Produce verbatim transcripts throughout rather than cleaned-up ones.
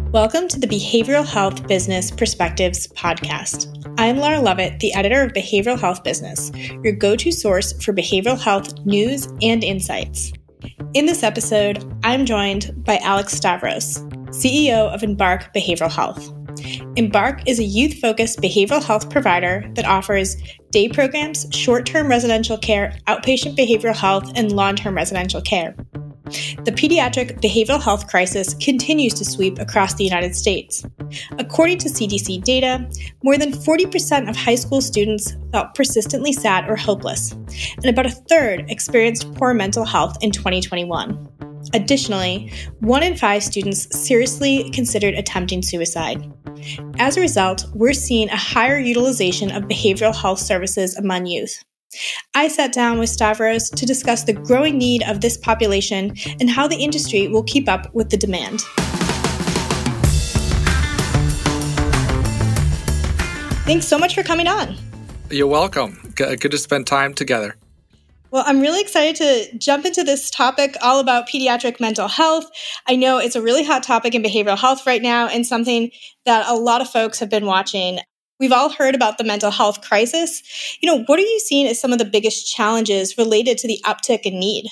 Welcome to the Behavioral Health Business Perspectives podcast. I'm Laura Lovett, the editor of Behavioral Health Business, your go-to source for behavioral health news and insights. In this episode, I'm joined by Alex Stavros, C E O of Embark Behavioral Health. Embark is a youth-focused behavioral health provider that offers day programs, short-term residential care, outpatient behavioral health, and long-term residential care. The pediatric behavioral health crisis continues to sweep across the United States. According to C D C data, more than forty percent of high school students felt persistently sad or hopeless, and about a third experienced poor mental health in twenty twenty-one. Additionally, one in five students seriously considered attempting suicide. As a result, we're seeing a higher utilization of behavioral health services among youth. I sat down with Stavros to discuss the growing need of this population and how the industry will keep up with the demand. Thanks so much for coming on. You're welcome. Good to spend time together. Well, I'm really excited to jump into this topic all about pediatric mental health. I know it's a really hot topic in behavioral health right now and something that a lot of folks have been watching. We've all heard about the mental health crisis. You know, what are you seeing as some of the biggest challenges related to the uptick in need?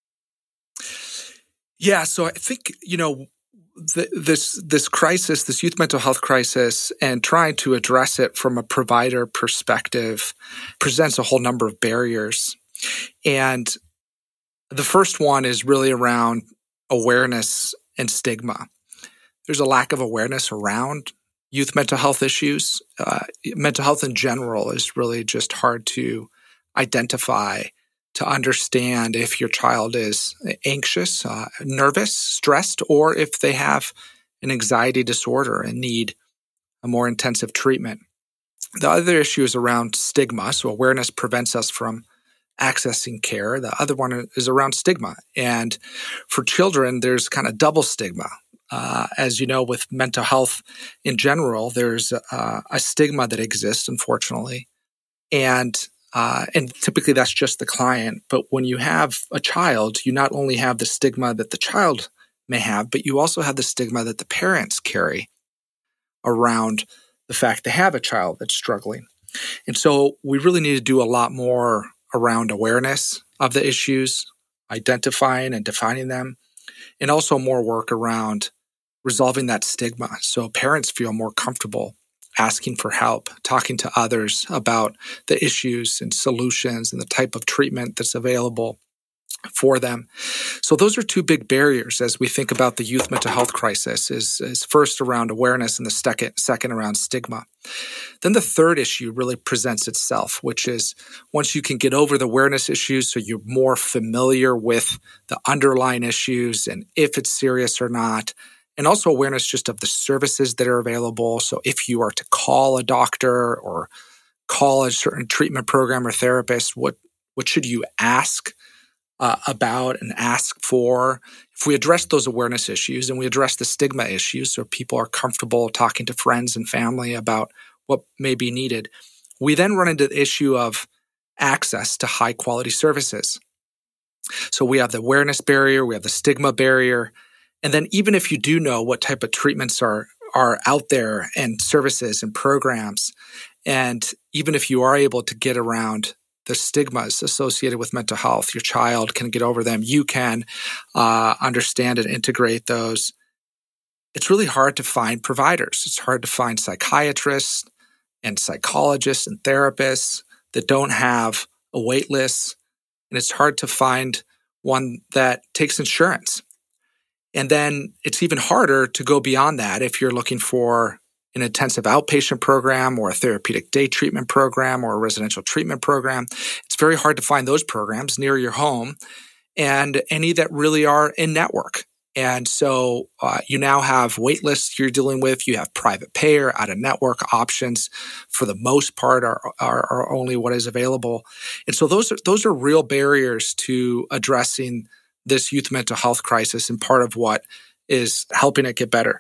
Yeah, so I think, you know, th- this this crisis, this youth mental health crisis, and trying to address it from a provider perspective presents a whole number of barriers. And the first one is really around awareness and stigma. There's a lack of awareness around youth mental health issues. Uh, mental health in general is really just hard to identify, to understand if your child is anxious, uh, nervous, stressed, or if they have an anxiety disorder and need a more intensive treatment. The other issue is around stigma. So awareness prevents us from accessing care. The other one is around stigma. And for children, there's kind of double stigma. Uh, as you know, with mental health in general, there's uh, a stigma that exists, unfortunately. And uh, and typically that's just the client. But when you have a child, you not only have the stigma that the child may have, but you also have the stigma that the parents carry around the fact they have a child that's struggling. And so we really need to do a lot more around awareness of the issues, identifying and defining them, and also more work around resolving that stigma so parents feel more comfortable asking for help, talking to others about the issues and solutions and the type of treatment that's available for them. So those are two big barriers as we think about the youth mental health crisis is, is first around awareness and the second, second around stigma. Then the third issue really presents itself, which is once you can get over the awareness issues so you're more familiar with the underlying issues and if it's serious or not, and also awareness just of the services that are available. So if you are to call a doctor or call a certain treatment program or therapist, what, what should you ask Uh, about and ask for? If we address those awareness issues and we address the stigma issues so people are comfortable talking to friends and family about what may be needed, we then run into the issue of access to high quality services. So we have the awareness barrier, we have the stigma barrier, and then even if you do know what type of treatments are, are out there and services and programs, and even if you are able to get around the stigmas associated with mental health, your child can get over them, you can uh, understand and integrate those. It's really hard to find providers. It's hard to find psychiatrists and psychologists and therapists that don't have a wait list. And it's hard to find one that takes insurance. And then it's even harder to go beyond that if you're looking for an intensive outpatient program or a therapeutic day treatment program or a residential treatment program. It's very hard to find those programs near your home and any that really are in network. And so uh, you now have wait lists you're dealing with. You have private payer, out-of-network options for the most part are, are, are only what is available. And so those are, those are real barriers to addressing this youth mental health crisis and part of what is helping it get better.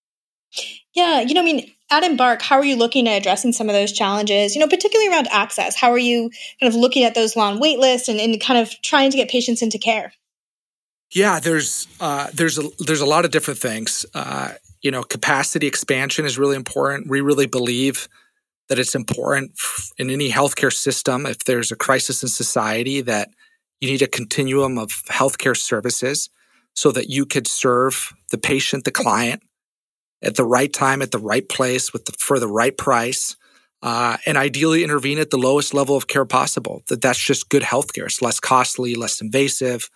Yeah, you know, I mean, at Embark, how are you looking at addressing some of those challenges, you know, particularly around access? How are you kind of looking at those long wait lists and, and kind of trying to get patients into care? Yeah, there's uh, there's a there's a lot of different things. Uh, you know, capacity expansion is really important. We really believe that it's important in any healthcare system, if there's a crisis in society, that you need a continuum of healthcare services so that you could serve the patient, the client, at the right time, at the right place, with the, for the right price, uh, and ideally intervene at the lowest level of care possible. That that's just good healthcare. It's less costly, less invasive.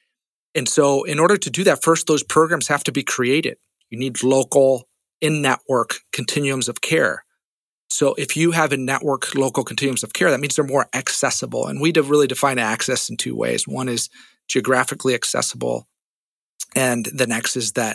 And so in order to do that, first, those programs have to be created. You need local, in-network continuums of care. So if you have in-network local continuums of care, that means they're more accessible. And we really define access in two ways. One is geographically accessible, and the next is that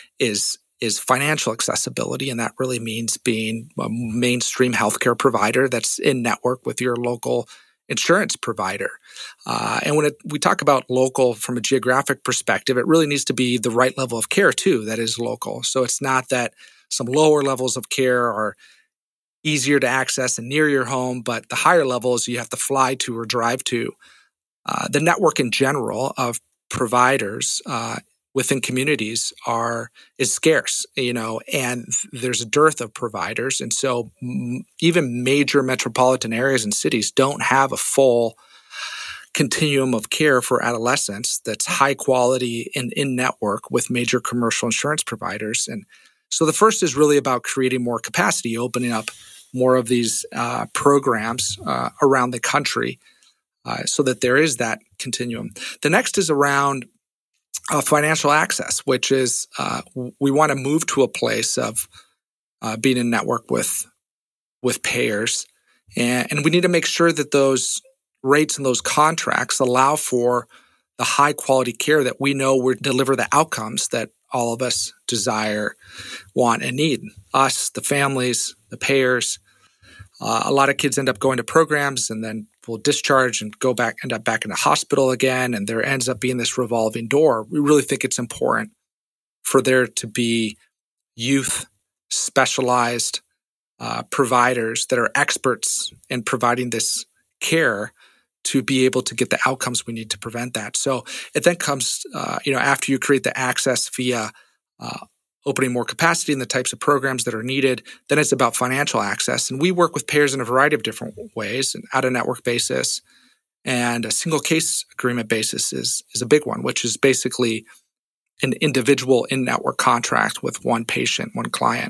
is is financial accessibility. And that really means being a mainstream healthcare provider that's in network with your local insurance provider. Uh, and when it, we talk about local from a geographic perspective, it really needs to be the right level of care too that is local. So it's not that some lower levels of care are easier to access and near your home, but the higher levels you have to fly to or drive to. Uh, the network in general of providers uh, within communities are is scarce, you know, and there's a dearth of providers. And so m- even major metropolitan areas and cities don't have a full continuum of care for adolescents that's high quality and in network with major commercial insurance providers. And so the first is really about creating more capacity, opening up more of these uh, programs uh, around the country uh, so that there is that continuum. The next is around uh, financial access, which is uh, we want to move to a place of uh, being in network with with payers, and, and we need to make sure that those rates and those contracts allow for the high quality care that we know will deliver the outcomes that all of us desire, want, and need. Us, the families, the payers. Uh, a lot of kids end up going to programs and then will discharge and go back, end up back in the hospital again, and there ends up being this revolving door. We really think it's important for there to be youth specialized uh, providers that are experts in providing this care to be able to get the outcomes we need to prevent that. So it then comes, uh, you know, after you create the access via uh, opening more capacity in the types of programs that are needed, then it's about financial access. And we work with payers in a variety of different ways, an out-of-network basis, and a single case agreement basis is, is a big one, which is basically an individual in-network contract with one patient, one client.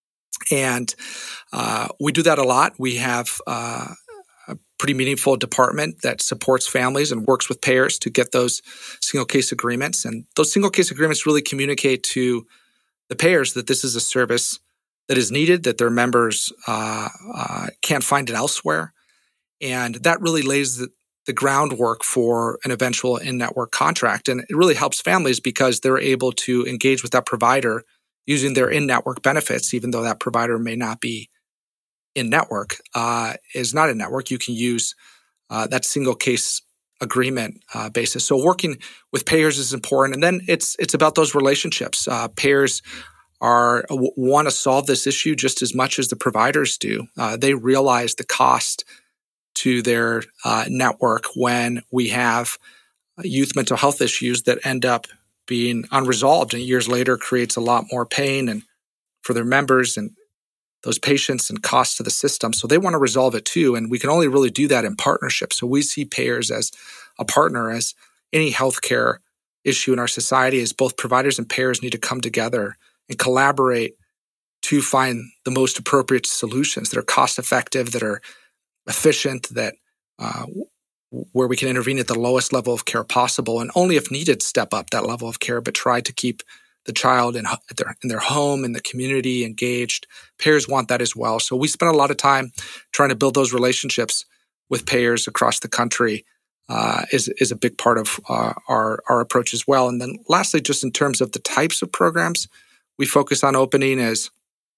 And uh, we do that a lot. We have uh, a pretty meaningful department that supports families and works with payers to get those single case agreements. And those single case agreements really communicate to the payers that this is a service that is needed, that their members uh, uh, can't find it elsewhere. And that really lays the, the groundwork for an eventual in-network contract. And it really helps families because they're able to engage with that provider using their in-network benefits, even though that provider may not be in-network, uh, is not in-network. You can use uh, that single case agreement uh, basis. So working with payers is important. And then it's it's about those relationships. Uh, payers are w- want to solve this issue just as much as the providers do. Uh, they realize the cost to their uh, network when we have youth mental health issues that end up being unresolved and years later creates a lot more pain and for their members and those patients and costs to the system. So they want to resolve it too. And we can only really do that in partnership. So we see payers as a partner, as any healthcare issue in our society, as both providers and payers need to come together and collaborate to find the most appropriate solutions that are cost effective, that are efficient, that uh, where we can intervene at the lowest level of care possible, and only if needed step up that level of care, but try to keep the child in their, in their home, in the community, engaged. Payers want that as well. So we spend a lot of time trying to build those relationships with payers across the country uh, is, is a big part of uh, our, our approach as well. And then lastly, just in terms of the types of programs we focus on opening is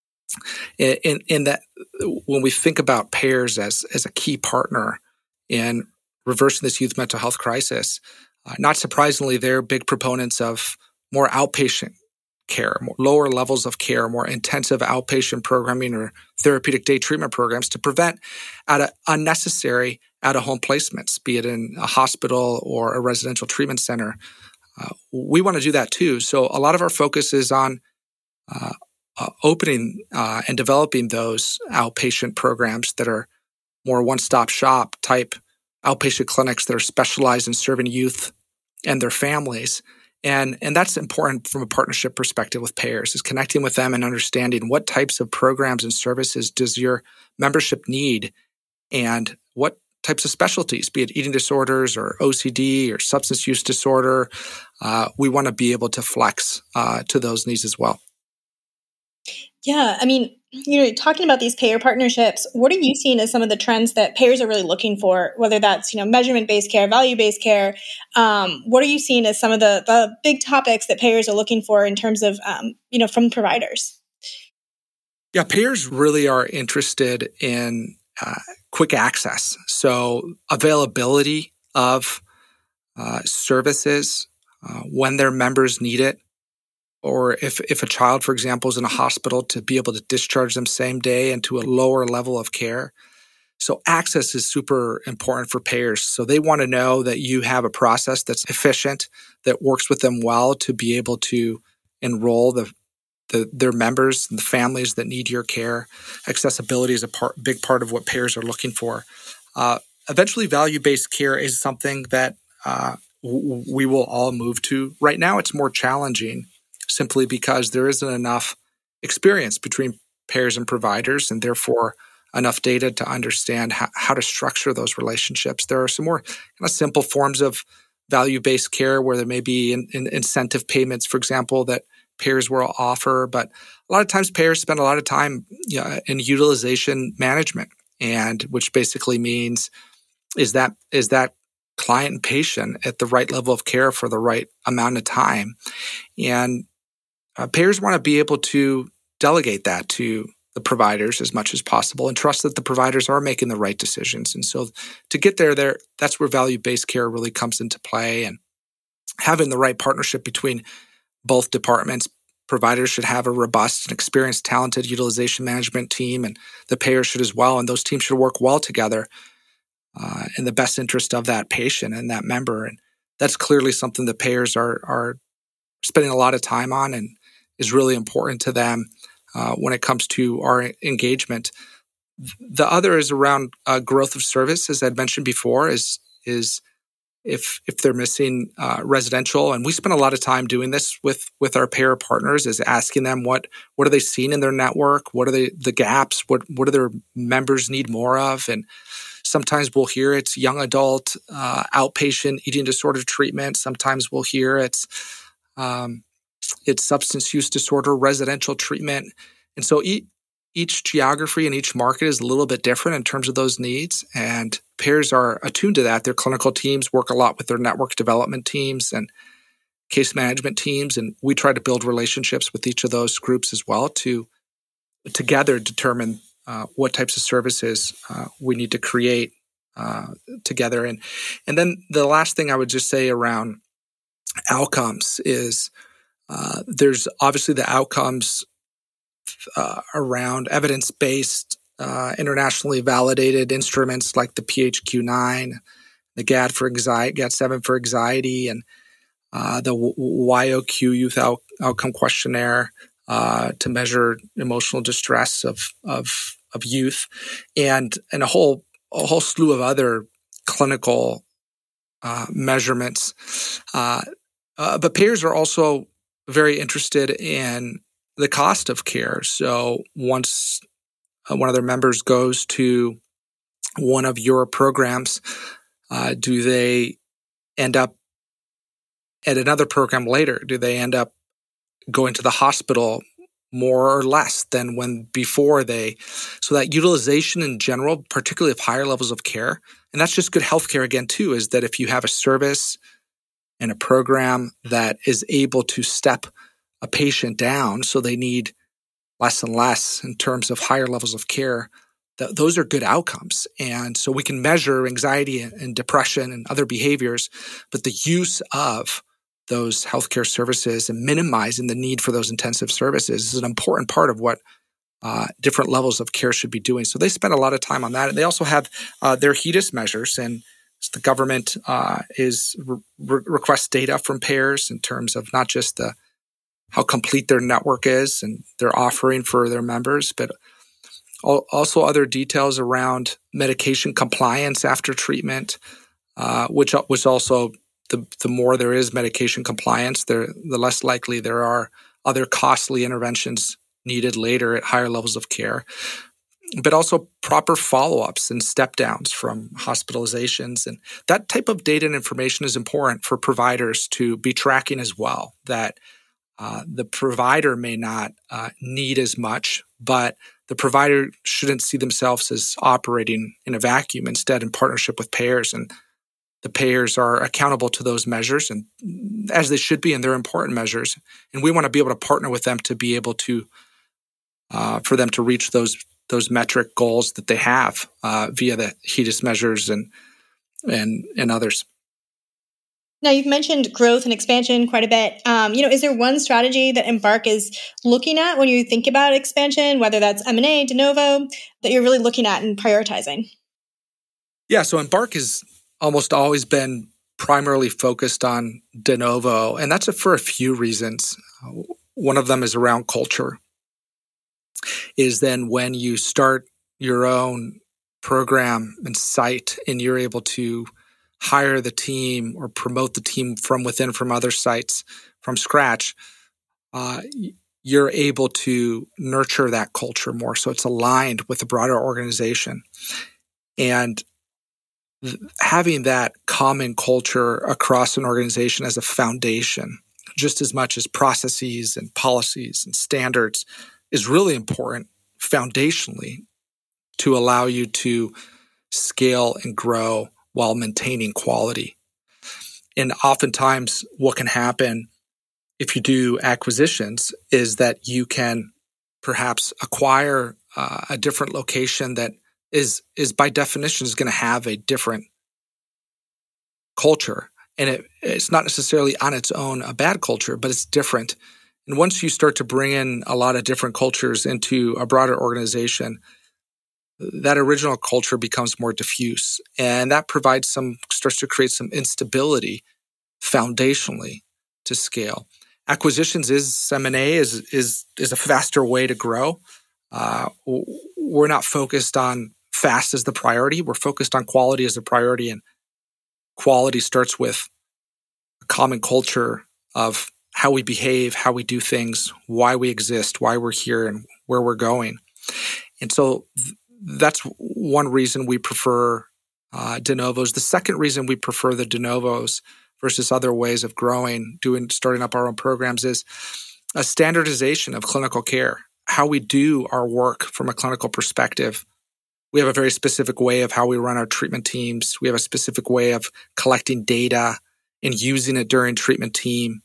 in, in, in that when we think about payers as, as a key partner in reversing this youth mental health crisis, uh, not surprisingly, they're big proponents of more outpatient care, more lower levels of care, more intensive outpatient programming or therapeutic day treatment programs to prevent out of unnecessary out-of-home placements, be it in a hospital or a residential treatment center. Uh, we want to do that too. So a lot of our focus is on uh, uh, opening uh, and developing those outpatient programs that are more one-stop shop type outpatient clinics that are specialized in serving youth and their families. And, and that's important from a partnership perspective with payers, is connecting with them and understanding what types of programs and services does your membership need, and what types of specialties, be it eating disorders or O C D or substance use disorder. Uh, we want to be able to flex uh, to those needs as well. Yeah, I mean, you know, talking about these payer partnerships, what are you seeing as some of the trends that payers are really looking for, whether that's, you know, measurement-based care, value-based care? Um, what are you seeing as some of the, the big topics that payers are looking for in terms of, um, you know, from providers? Yeah, payers really are interested in uh, quick access. So availability of uh, services uh, when their members need it. Or if, if a child, for example, is in a hospital, to be able to discharge them same day into a lower level of care. So access is super important for payers. So they want to know that you have a process that's efficient, that works with them well to be able to enroll the, the their members and the families that need your care. Accessibility is a part, big part of what payers are looking for. Uh, eventually, value-based care is something that uh, w- we will all move to. Right now, it's more challenging, simply because there isn't enough experience between payers and providers, and therefore enough data to understand how, how to structure those relationships. There are some more kind of simple forms of value-based care where there may be in, in incentive payments, for example, that payers will offer. But a lot of times payers spend a lot of time you know, in utilization management, and which basically means is that is that client and patient at the right level of care for the right amount of time. And Uh, payers want to be able to delegate that to the providers as much as possible and trust that the providers are making the right decisions. And so to get there, there that's where value-based care really comes into play, and having the right partnership between both departments. Providers should have a robust and experienced, talented utilization management team, and the payers should as well. And those teams should work well together uh, in the best interest of that patient and that member. And that's clearly something that payers are are spending a lot of time on, and is really important to them uh, when it comes to our engagement. The other is around uh, growth of service, as I'd mentioned before, is is if if they're missing uh, residential, and we spend a lot of time doing this with with our payer partners, is asking them what what are they seeing in their network, what are they the gaps, what what do their members need more of, and sometimes we'll hear it's young adult uh, outpatient eating disorder treatment. Sometimes we'll hear it's um, it's substance use disorder residential treatment. And so e- each geography and each market is a little bit different in terms of those needs. And payers are attuned to that. Their clinical teams work a lot with their network development teams and case management teams. And we try to build relationships with each of those groups as well to together determine uh, what types of services uh, we need to create uh, together. And, and then the last thing I would just say around outcomes is Uh, there's obviously the outcomes uh, around evidence-based, uh, internationally validated instruments like the P H Q nine, the G A D for anxiety, G A D seven for anxiety, and uh, the Y O Q Youth Out- Outcome Questionnaire uh, to measure emotional distress of of of youth, and and a whole a whole slew of other clinical uh, measurements. Uh, uh, but payers are also very interested in the cost of care. So once uh, one of their members goes to one of your programs, uh, do they end up at another program later? Do they end up going to the hospital more or less than when before they? So that utilization in general, particularly of higher levels of care, and that's just good healthcare again too, is that if you have a service and a program that is able to step a patient down so they need less and less in terms of higher levels of care, th- those are good outcomes. And so we can measure anxiety and depression and other behaviors, but the use of those healthcare services and minimizing the need for those intensive services is an important part of what uh, different levels of care should be doing. So they spend a lot of time on that. And they also have uh, their HEDIS measures, and the government uh, is re- requests data from payers in terms of not just the how complete their network is and their offering for their members, but also other details around medication compliance after treatment, uh, which which also the the more there is medication compliance, there the less likely there are other costly interventions needed later at higher levels of care. But also proper follow-ups and step-downs from hospitalizations. And that type of data and information is important for providers to be tracking as well, that uh, the provider may not uh, need as much, but the provider shouldn't see themselves as operating in a vacuum, instead in partnership with payers. And the payers are accountable to those measures, and as they should be, and they're important measures. And we want to be able to partner with them to be able to, uh, for them to reach those those metric goals that they have uh, via the HEDIS measures and and and others. Now, you've mentioned growth and expansion quite a bit. Um, you know, is there one strategy that Embark is looking at when you think about expansion, whether that's M and A, de novo, that you're really looking at and prioritizing? Yeah, so Embark has almost always been primarily focused on de novo, and that's for a few reasons. One of them is around culture. Is then when you start your own program and site and you're able to hire the team or promote the team from within from other sites from scratch, uh, you're able to nurture that culture more. So it's aligned with the broader organization. And th- having that common culture across an organization as a foundation, just as much as processes and policies and standards, is really important foundationally to allow you to scale and grow while maintaining quality. And oftentimes what can happen if you do acquisitions is that you can perhaps acquire uh, a different location that is, is by definition is going to have a different culture. And it, it's not necessarily on its own a bad culture, but it's different. And once you start to bring in a lot of different cultures into a broader organization, that original culture becomes more diffuse. And that provides some, starts to create some instability foundationally to scale. Acquisitions is, M and A is, is, is a faster way to grow. Uh, we're not focused on fast as the priority. We're focused on quality as the priority. And quality starts with a common culture of how we behave, how we do things, why we exist, why we're here, and where we're going. And so th- that's one reason we prefer uh, de novos. The second reason we prefer the de novos versus other ways of growing, doing, starting up our own programs, is a standardization of clinical care, how we do our work from a clinical perspective. We have a very specific way of how we run our treatment teams. We have a specific way of collecting data and using it during treatment team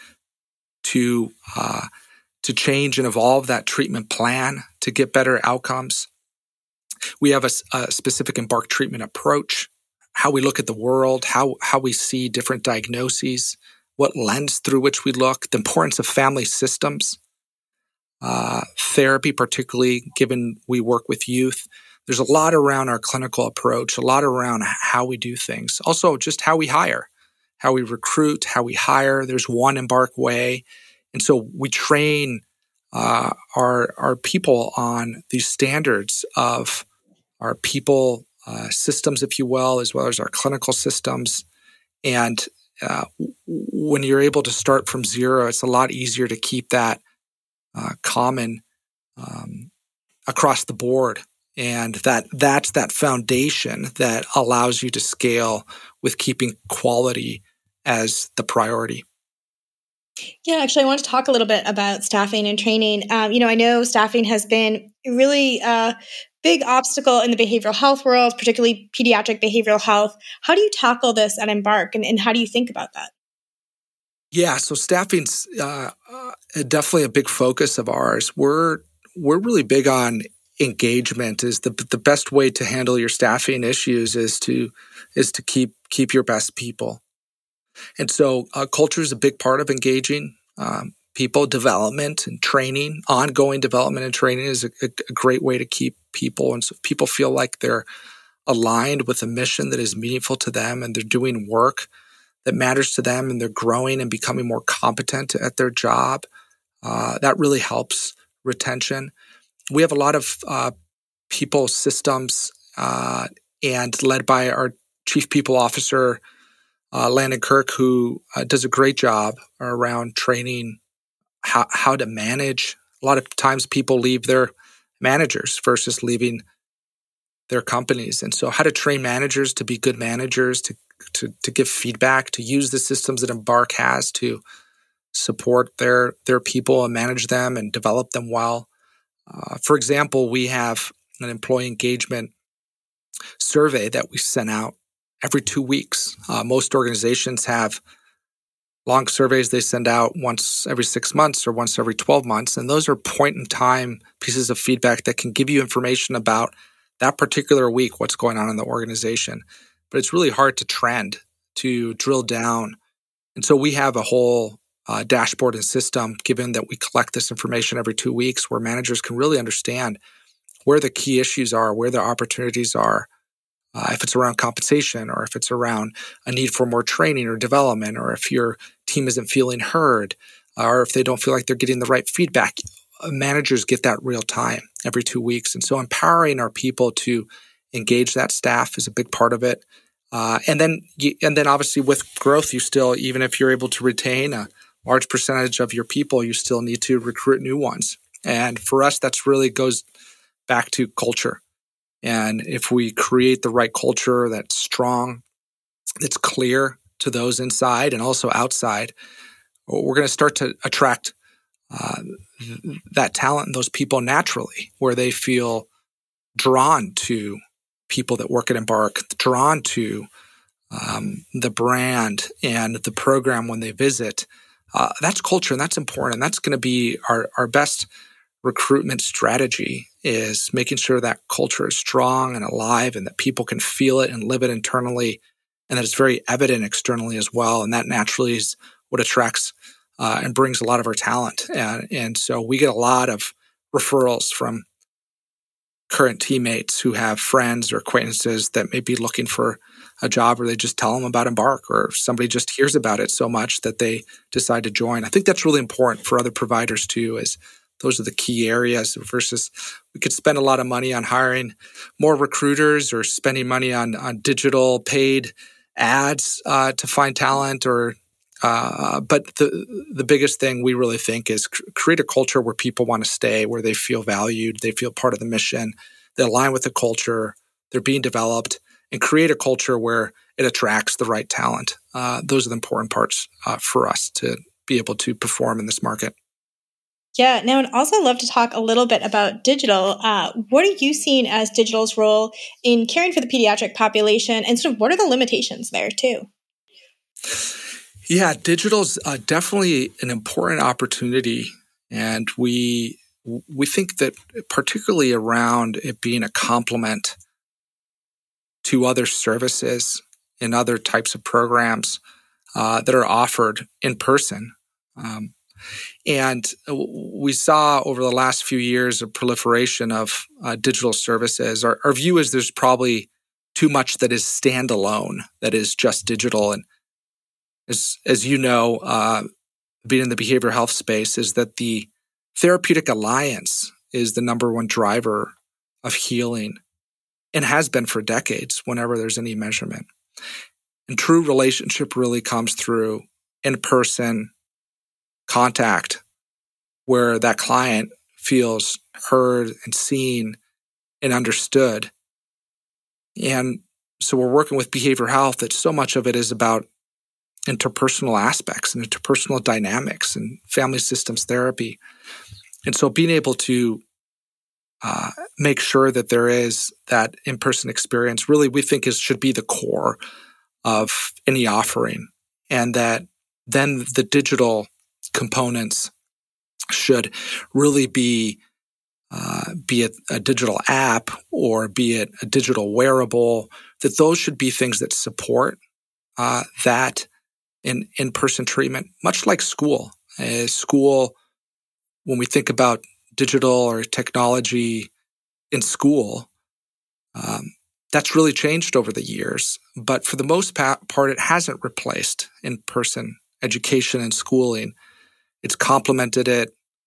to uh, to change and evolve that treatment plan to get better outcomes. We have a, a specific Embark treatment approach, how we look at the world, how how we see different diagnoses, what lens through which we look, the importance of family systems, uh, therapy, particularly given we work with youth. There's a lot around our clinical approach, a lot around how we do things. Also, just how we hire, how we recruit, how we hire. There's one Embark way. And so we train uh, our, our people on these standards of our people uh, systems, if you will, as well as our clinical systems. And uh, when you're able to start from zero, it's a lot easier to keep that uh, common um, across the board. And that that's that foundation that allows you to scale with keeping quality as the priority. Yeah, actually, I want to talk a little bit about staffing and training. Um, you know, I know staffing has been a really uh, big obstacle in the behavioral health world, particularly pediatric behavioral health. How do you tackle this at Embark, and, and how do you think about that? Yeah, so staffing's uh, uh, definitely a big focus of ours. We're we're really big on engagement. Is the the best way to handle your staffing issues is to is to keep keep your best people. And so uh, culture is a big part of engaging um, people. Development and training, ongoing development and training is a, a great way to keep people. And so people feel like they're aligned with a mission that is meaningful to them, and they're doing work that matters to them, and they're growing and becoming more competent at their job. Uh, that really helps retention. We have a lot of uh, people systems uh, and led by our Chief People Officer, uh, Landon Kirk, who uh, does a great job around training how, how to manage. A lot of times people leave their managers versus leaving their companies. And so how to train managers to be good managers, to, to, to give feedback, to use the systems that Embark has to support their, their people and manage them and develop them well. Uh, for example, we have an employee engagement survey that we send out every two weeks. Uh, most organizations have long surveys they send out once every six months or once every twelve months. And those are point-in-time pieces of feedback that can give you information about that particular week, what's going on in the organization. But it's really hard to trend, to drill down. And so we have a whole uh, dashboard and system, given that we collect this information every two weeks, where managers can really understand where the key issues are, where the opportunities are, uh, if it's around compensation or if it's around a need for more training or development, or if your team isn't feeling heard, or if they don't feel like they're getting the right feedback. Managers get that real time every two weeks. And so empowering our people to engage that staff is a big part of it. Uh, and then, you, and then obviously with growth, you still, even if you're able to retain a large percentage of your people, you still need to recruit new ones. And for us, that's really goes back to culture. And if we create the right culture that's strong, that's clear to those inside and also outside, we're going to start to attract uh, that talent and those people naturally, where they feel drawn to people that work at Embark, drawn to um, the brand and the program when they visit. Uh, that's culture, and that's important. And that's going to be our, our best recruitment strategy, is making sure that culture is strong and alive and that people can feel it and live it internally, and that it's very evident externally as well. And that naturally is what attracts uh, and brings a lot of our talent. And, and so we get a lot of referrals from current teammates who have friends or acquaintances that may be looking for a job, or they just tell them about Embark, or somebody just hears about it so much that they decide to join. I think that's really important for other providers too, is those are the key areas versus we could spend a lot of money on hiring more recruiters or spending money on, on digital paid ads uh, to find talent. Or uh, but the the biggest thing we really think is cr- create a culture where people want to stay, where they feel valued, they feel part of the mission, they align with the culture, they're being developed, and create a culture where it attracts the right talent. Uh, those are the important parts uh, for us to be able to perform in this market. Yeah. Now, I'd also love to talk a little bit about digital. Uh, what are you seeing as digital's role in caring for the pediatric population, and sort of what are the limitations there too? Yeah, digital's uh, definitely an important opportunity, and we we think that particularly around it being a complement to other services and other types of programs uh, that are offered in person. Um, And we saw over the last few years a proliferation of uh, digital services. Our, our view is there's probably too much that is standalone, that is just digital. And as as you know, uh, being in the behavioral health space, is that the therapeutic alliance is the number one driver of healing, and has been for decades whenever there's any measurement. And true relationship really comes through in-person contact, where that client feels heard and seen and understood. And so we're working with behavioral health, that so much of it is about interpersonal aspects and interpersonal dynamics and family systems therapy. And so being able to uh, make sure that there is that in-person experience, really we think is should be the core of any offering, and that then the digital components should really be, uh, be it a digital app or be it a digital wearable, that those should be things that support uh, that in in-person treatment, much like school. Uh, school, when we think about digital or technology in school, um, that's really changed over the years. But for the most pa- part, it hasn't replaced in-person education and schooling. It's complemented it.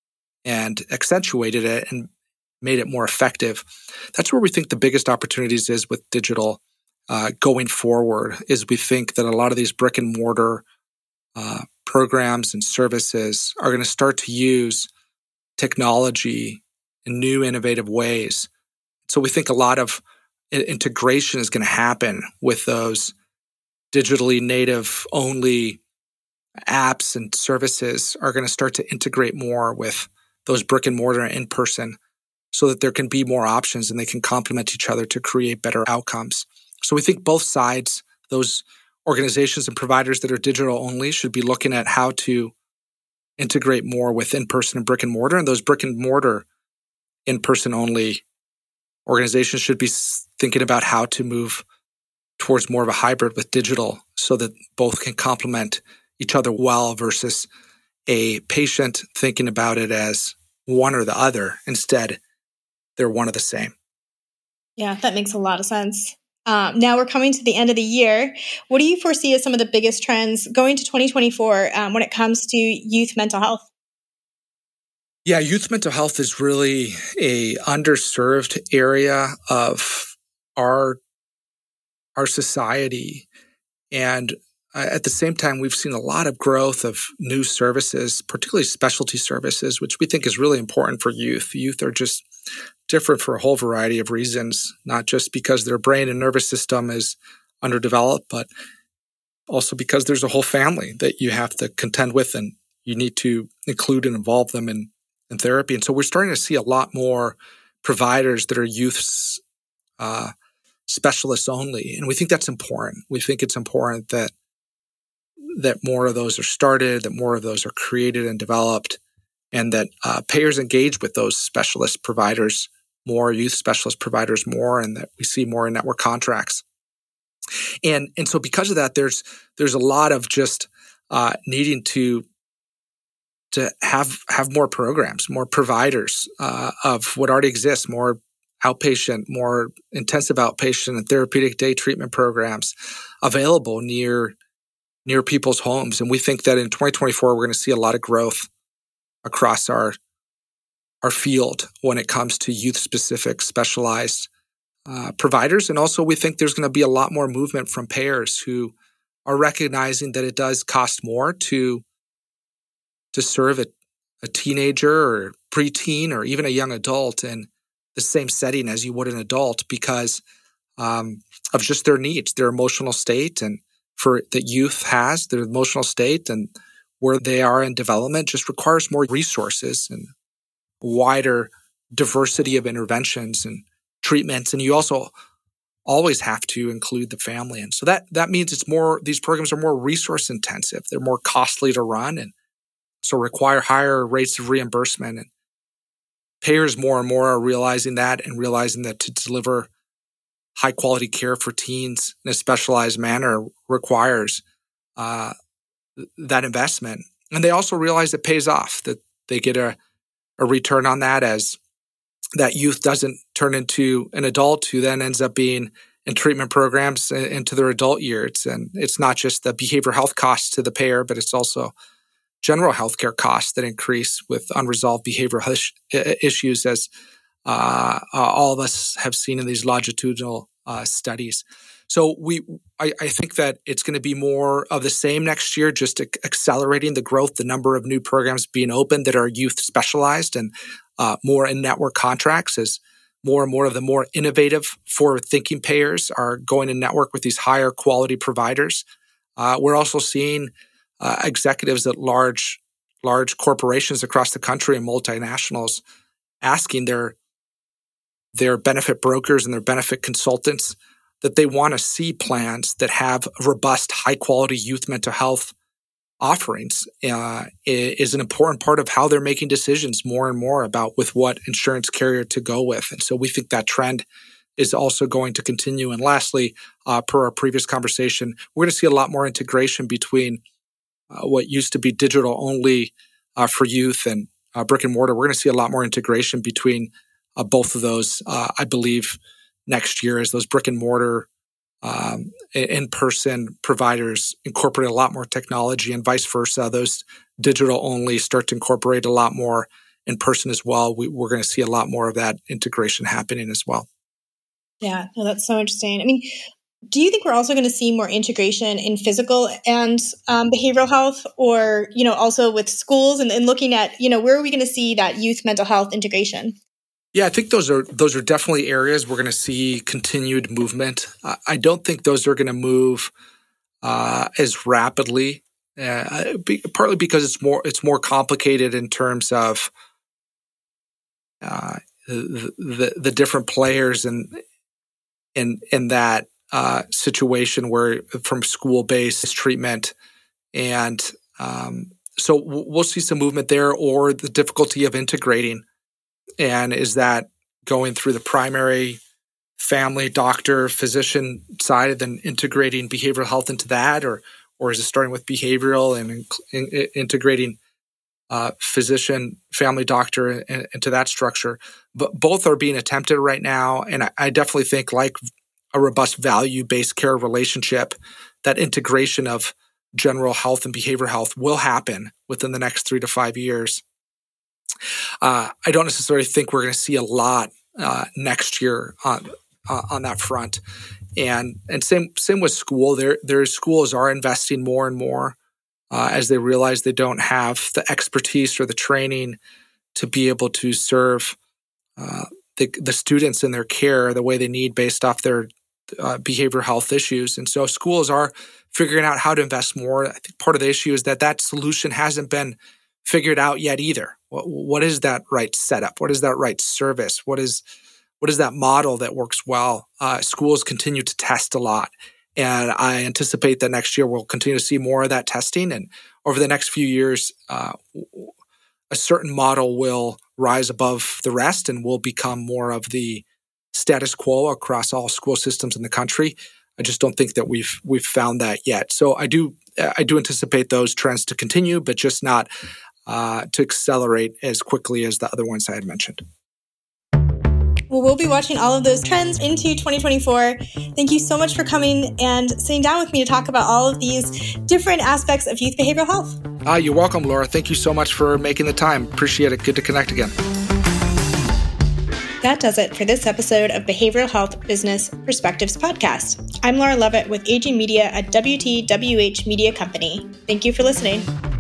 and accentuated it and made it more effective. That's where we think the biggest opportunities is with digital uh, going forward, is we think that a lot of these brick and mortar uh, programs and services are going to start to use technology in new innovative ways. So we think a lot of integration is going to happen with those digitally native only apps and services are going to start to integrate more with those brick and mortar and in-person so that there can be more options and they can complement each other to create better outcomes. So we think both sides, those organizations and providers that are digital only, should be looking at how to integrate more with in-person and brick and mortar, and those brick and mortar in-person only organizations should be thinking about how to move towards more of a hybrid with digital so that both can complement each other well, versus a patient thinking about it as one or the other. Instead, they're one of the same. Yeah, that makes a lot of sense. Um, now we're coming to the end of the year. What do you foresee as some of the biggest trends going to twenty twenty-four um, when it comes to youth mental health? Yeah, youth mental health is really a underserved area of our our society. And uh, at the same time, we've seen a lot of growth of new services, particularly specialty services, which we think is really important for youth. Youth are just different for a whole variety of reasons, not just because their brain and nervous system is underdeveloped, but also because there's a whole family that you have to contend with and you need to include and involve them in, in therapy. And so we're starting to see a lot more providers that are youth uh, specialists only. And we think that's important. We think it's important that that more of those are started, that more of those are created and developed, and that uh, payers engage with those specialist providers more, youth specialist providers more, and that we see more in network contracts. And and so because of that, there's there's a lot of just uh, needing to to have have more programs, more providers uh, of what already exists, more outpatient, more intensive outpatient and therapeutic day treatment programs available near near people's homes. And we think that in twenty twenty-four, we're going to see a lot of growth across our our field when it comes to youth-specific specialized uh, providers. And also we think there's going to be a lot more movement from payers who are recognizing that it does cost more to to serve a, a teenager or preteen or even a young adult in the same setting as you would an adult because um, of just their needs, their emotional state, and for that youth has, their emotional state and where they are in development just requires more resources and wider diversity of interventions and treatments. And you also always have to include the family. And so that that means it's more, these programs are more resource intensive. They're more costly to run and so require higher rates of reimbursement. And payers more and more are realizing that and realizing that to deliver high quality care for teens in a specialized manner requires uh, that investment. And they also realize it pays off, that they get a, a return on that as that youth doesn't turn into an adult who then ends up being in treatment programs into their adult years. And it's not just the behavioral health costs to the payer, but it's also general healthcare costs that increase with unresolved behavioral issues, as uh, uh, all of us have seen in these longitudinal uh, studies. So we, I, I think that it's going to be more of the same next year, just accelerating the growth, the number of new programs being opened that are youth specialized and uh, more in network contracts as more and more of the more innovative forward-thinking payers are going to network with these higher quality providers. Uh, we're also seeing uh, executives at large, large corporations across the country and multinationals asking their their benefit brokers and their benefit consultants that they want to see plans that have robust, high-quality youth mental health offerings uh, is an important part of how they're making decisions more and more about with what insurance carrier to go with. And so we think that trend is also going to continue. And lastly, uh, per our previous conversation, we're going to see a lot more integration between uh, what used to be digital only uh, for youth and uh, brick and mortar. We're going to see a lot more integration between uh, both of those, uh, I believe, next year as those brick and mortar um, in-person providers incorporate a lot more technology and vice versa. Those digital only start to incorporate a lot more in person as well. We, we're going to see a lot more of that integration happening as well. Yeah, no, that's so interesting. I mean, do you think we're also going to see more integration in physical and um, behavioral health, or, you know, also with schools and, and looking at, you know, where are we going to see that youth mental health integration? Yeah, I think those are those are definitely areas we're going to see continued movement. Uh, I don't think those are going to move uh, as rapidly, uh, be, partly because it's more it's more complicated in terms of uh, the, the the different players in in in that uh, situation where from school-based treatment, and um, so we'll see some movement there, or the difficulty of integrating. And is that going through the primary family doctor physician side and then integrating behavioral health into that, or or is it starting with behavioral and in, in, integrating uh, physician family doctor in, into that structure? But both are being attempted right now, and I, I definitely think, like a robust value-based care relationship, that integration of general health and behavioral health will happen within the next three to five years. Uh, I don't necessarily think we're going to see a lot uh, next year on uh, on that front, and and same same with school. Their their schools are investing more and more uh, as they realize they don't have the expertise or the training to be able to serve uh, the the students in their care the way they need based off their uh, behavioral health issues. And so schools are figuring out how to invest more. I think part of the issue is that that solution hasn't been figured out yet either. What, what is that right setup? What is that right service? What is what is that model that works well? Uh, schools continue to test a lot, and I anticipate that next year we'll continue to see more of that testing. And over the next few years, uh, a certain model will rise above the rest and will become more of the status quo across all school systems in the country. I just don't think that we've we've found that yet. So I do I do anticipate those trends to continue, but just not uh, to accelerate as quickly as the other ones I had mentioned. Well, we'll be watching all of those trends into twenty twenty-four. Thank you so much for coming and sitting down with me to talk about all of these different aspects of youth behavioral health. Ah, you're welcome, Laura. Thank you so much for making the time. Appreciate it. Good to connect again. That does it for this episode of Behavioral Health Business Perspectives Podcast. I'm Laura Lovett with Aging Media at W T W H Media Company. Thank you for listening.